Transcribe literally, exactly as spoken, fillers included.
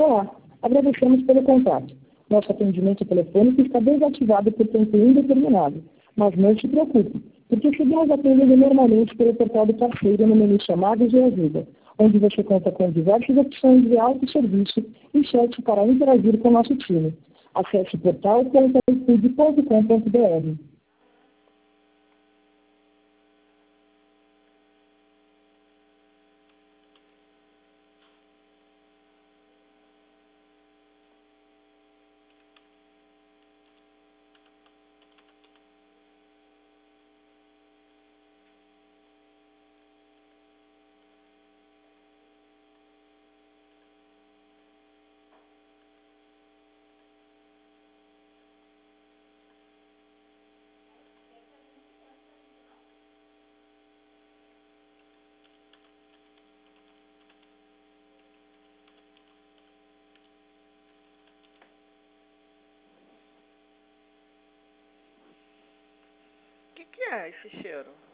Olá, agradecemos pelo contato. Nosso atendimento telefônico está desativado por tempo indeterminado, mas não se preocupe, porque seguimos atendendo normalmente pelo portal do parceiro no menu Chamadas e Ajuda, onde você conta com diversas opções de autosserviço e chat para interagir com o nosso time. Acesse portal ponto iFood ponto com ponto br. O que, que é esse cheiro?